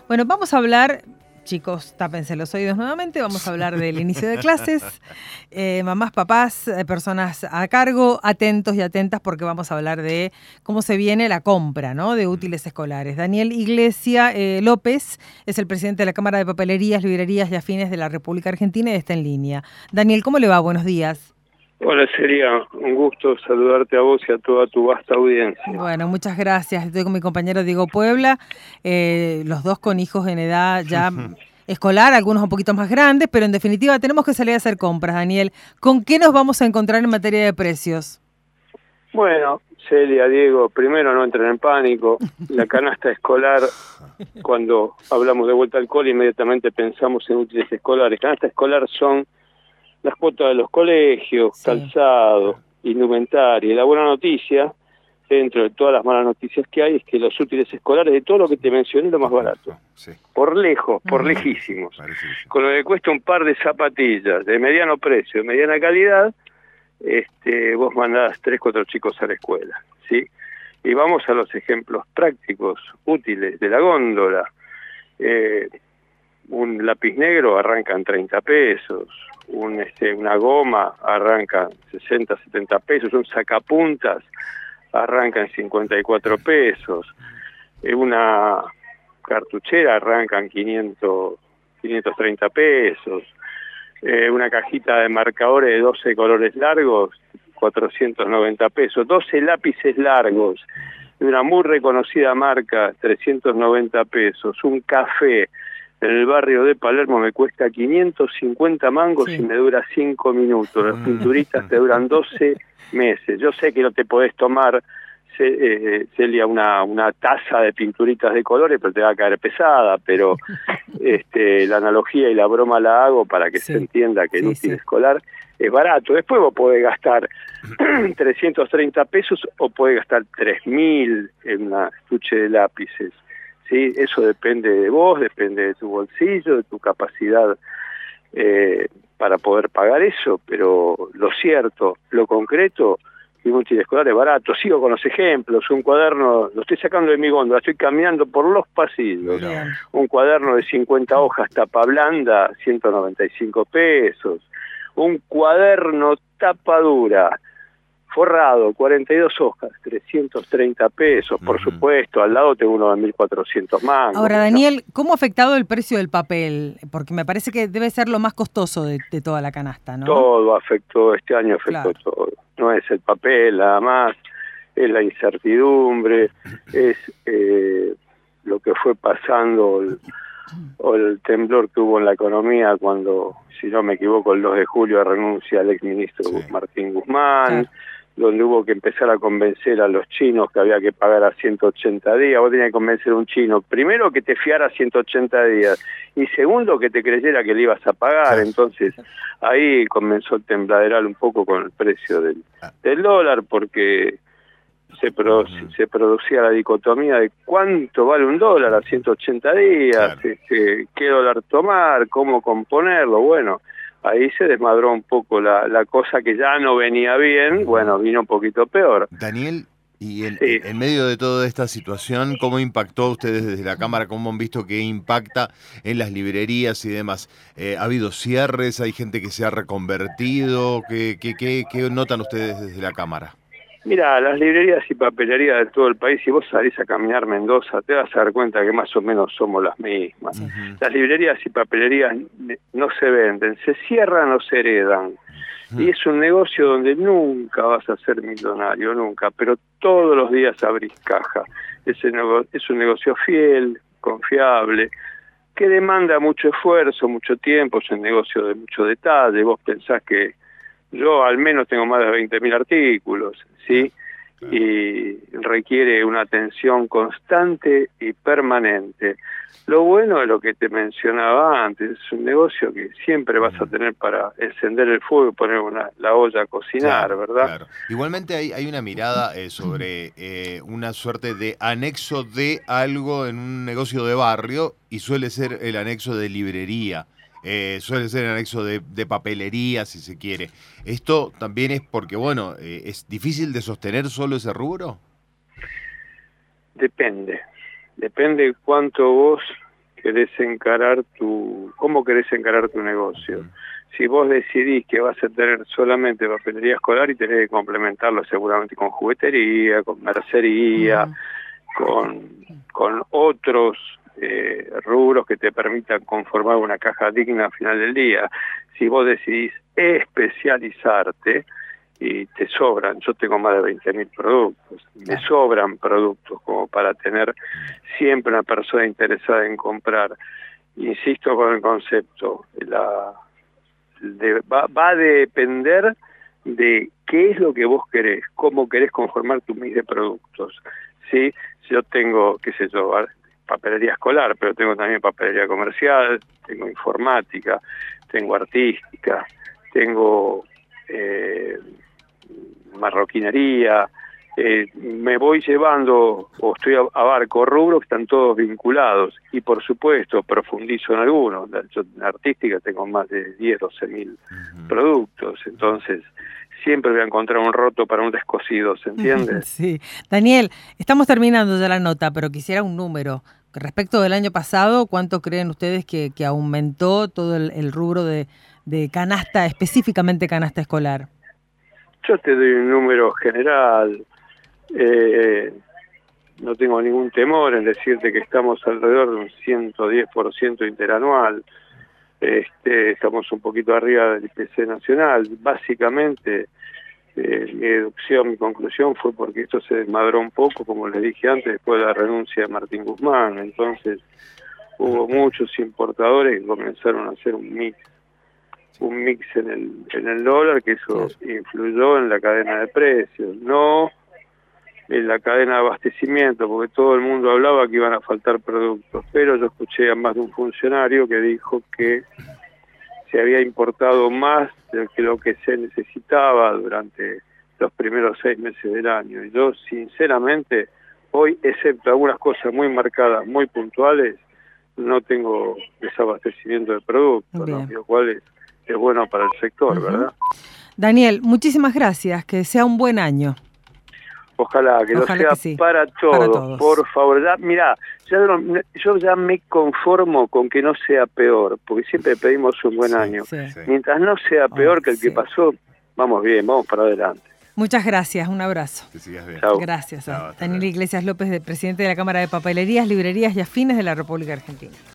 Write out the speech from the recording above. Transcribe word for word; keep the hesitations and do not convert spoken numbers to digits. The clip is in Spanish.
Bueno, vamos a hablar, chicos, tápense los oídos nuevamente, vamos a hablar del inicio de clases. Eh, mamás, papás, eh, personas a cargo, atentos y atentas porque vamos a hablar de cómo se viene la compra, ¿no?, de útiles escolares. Daniel Iglesia eh, López es el presidente de la Cámara de Papelerías, Librerías y Afines de la República Argentina y está en línea. Daniel, ¿cómo le va? Buenos días. Hola, sería un gusto saludarte a vos y a toda tu vasta audiencia. Bueno, muchas gracias. Estoy con mi compañero Diego Puebla, eh, los dos con hijos en edad ya escolar, algunos un poquito más grandes, pero en definitiva tenemos que salir a hacer compras, Daniel. ¿Con qué nos vamos a encontrar en materia de precios? Bueno, Celia, Diego, primero no entren en pánico. La canasta escolar, cuando hablamos de vuelta al cole, inmediatamente pensamos en útiles escolares. Canasta escolar son las cuotas de los colegios, sí, calzado, indumentaria. Y la buena noticia, dentro de todas las malas noticias que hay, es que los útiles escolares, de todo lo que te mencioné, lo más barato. Sí. Por lejos, por uh-huh. lejísimos. Parece. Con lo que cuesta un par de zapatillas de mediano precio, de mediana calidad, este, vos mandás tres, cuatro chicos a la escuela, ¿sí? Y vamos a los ejemplos prácticos, útiles, de la góndola. Eh, un lápiz negro arranca en treinta pesos, un, este, una goma arranca en sesenta, setenta pesos, un sacapuntas arranca en cincuenta y cuatro pesos, una cartuchera arranca en quinientos, quinientos treinta pesos, eh, una cajita de marcadores de doce colores largos, cuatrocientos noventa pesos, doce lápices largos de una muy reconocida marca, trescientos noventa pesos, un café en el barrio de Palermo me cuesta quinientos cincuenta mangos, sí, y me dura cinco minutos. Las pinturitas te duran doce meses. Yo sé que no te podés tomar, eh, Celia, una, una taza de pinturitas de colores, pero te va a caer pesada, pero este, la analogía y la broma la hago para que sí, se entienda que el sí, útil sí. escolar es barato. Después vos podés gastar trescientos treinta pesos o podés gastar tres mil en una estuche de lápices. Sí, eso depende de vos, depende de tu bolsillo, de tu capacidad eh, para poder pagar eso, pero lo cierto, lo concreto, un útil escolar es barato. Sigo con los ejemplos, un cuaderno, lo estoy sacando de mi góndola, estoy caminando por los pasillos, Bien. un cuaderno de cincuenta hojas tapa blanda, ciento noventa y cinco pesos, un cuaderno tapa dura, forrado, cuarenta y dos hojas, trescientos treinta pesos, por uh-huh. supuesto, al lado tengo uno de mil cuatrocientos mangos. Ahora, Daniel, ¿cómo ha afectado el precio del papel? Porque me parece que debe ser lo más costoso de, de toda la canasta, ¿no? Todo afectó, este año afectó claro. todo. No es el papel nada más, es la incertidumbre, es eh, lo que fue pasando, el, o el temblor que hubo en la economía cuando, si no me equivoco, el dos de julio renuncia el exministro sí. Martín Guzmán, claro. donde hubo que empezar a convencer a los chinos que había que pagar a ciento ochenta días. Vos tenías que convencer a un chino, primero que te fiara a ciento ochenta días, y segundo que te creyera que le ibas a pagar. Entonces ahí comenzó el tembladeral un poco con el precio del, del dólar, porque se, produ se producía la dicotomía de cuánto vale un dólar a ciento ochenta días, claro. este, qué dólar tomar, cómo componerlo. Bueno, ahí se desmadró un poco la, la cosa que ya no venía bien, bueno, vino un poquito peor. Daniel, y en, sí. en medio de toda esta situación, ¿cómo impactó a ustedes desde la Cámara? ¿Cómo han visto que impacta en las librerías y demás? Eh, ¿Ha habido cierres? ¿Hay gente que se ha reconvertido? ¿Qué, qué, qué, qué notan ustedes desde la Cámara? Mira, las librerías y papelerías de todo el país, si vos salís a caminar Mendoza, te vas a dar cuenta que más o menos somos las mismas. Uh-huh. Las librerías y papelerías no se venden, se cierran o se heredan. Uh-huh. Y es un negocio donde nunca vas a ser millonario, nunca, pero todos los días abrís caja. Ese nego- es un negocio fiel, confiable, que demanda mucho esfuerzo, mucho tiempo, es un negocio de mucho detalle. Vos pensás que yo al menos tengo más de veinte mil artículos, ¿sí? Claro. Y requiere una atención constante y permanente. Lo bueno es lo que te mencionaba antes, es un negocio que siempre vas a tener para encender el fuego y poner una, la olla a cocinar, claro, ¿verdad? Claro. Igualmente hay, hay una mirada eh, sobre eh, una suerte de anexo de algo en un negocio de barrio y suele ser el anexo de librería. Eh, suele ser el anexo de, de papelería, si se quiere. ¿Esto también es porque, bueno, eh, es difícil de sostener solo ese rubro? Depende. Depende cuánto vos querés encarar tu, cómo querés encarar tu negocio. Si vos decidís que vas a tener solamente papelería escolar y tenés que complementarlo seguramente con juguetería, con mercería, uh-huh. con, con otros eh, rubros que te permitan conformar una caja digna al final del día. Si vos decidís especializarte, y te sobran, yo tengo más de veinte mil productos, me sobran productos como para tener siempre una persona interesada en comprar. Insisto con el concepto, la de, va, va a depender de qué es lo que vos querés, cómo querés conformar tu mix de productos. ¿Sí? Yo tengo, qué sé yo, papelería escolar, pero tengo también papelería comercial, tengo informática, tengo artística, tengo eh, marroquinería, eh, me voy llevando o estoy abarco rubros que están todos vinculados y por supuesto profundizo en algunos. Yo en artística tengo más de diez, doce mil uh-huh. productos, entonces siempre voy a encontrar un roto para un descosido, ¿se entiende? Sí. Daniel, estamos terminando ya la nota, pero quisiera un número. Respecto del año pasado, ¿cuánto creen ustedes que, que aumentó todo el, el rubro de, de canasta, específicamente canasta escolar? Yo te doy un número general, eh, no tengo ningún temor en decirte que estamos alrededor de un ciento diez por ciento interanual, este, estamos un poquito arriba del I P C nacional. Básicamente, eh, mi deducción, mi conclusión fue porque esto se desmadró un poco, como les dije antes, después de la renuncia de Martín Guzmán. Entonces, hubo muchos importadores que comenzaron a hacer un mix. un mix en el en el dólar, que eso influyó en la cadena de precios, no en la cadena de abastecimiento, porque todo el mundo hablaba que iban a faltar productos, pero yo escuché a más de un funcionario que dijo que se había importado más de lo que se necesitaba durante los primeros seis meses del año. Y yo, sinceramente, hoy, excepto algunas cosas muy marcadas, muy puntuales, no tengo desabastecimiento de productos, ¿no? Lo cual es es bueno para el sector, uh-huh. ¿verdad? Daniel, muchísimas gracias, que sea un buen año. Ojalá que Ojalá lo sea que sí. para, todos, para todos, por favor. Ya, mirá, ya no, yo ya me conformo con que no sea peor, porque siempre pedimos un buen sí, año. Sí. Mientras no sea peor oh, que el sí. que pasó, vamos bien, vamos para adelante. Muchas gracias, un abrazo. Que sigas bien. Chau. Gracias. Chau, Daniel Iglesias López, presidente de la Cámara de Papelerías, Librerías y Afines de la República Argentina.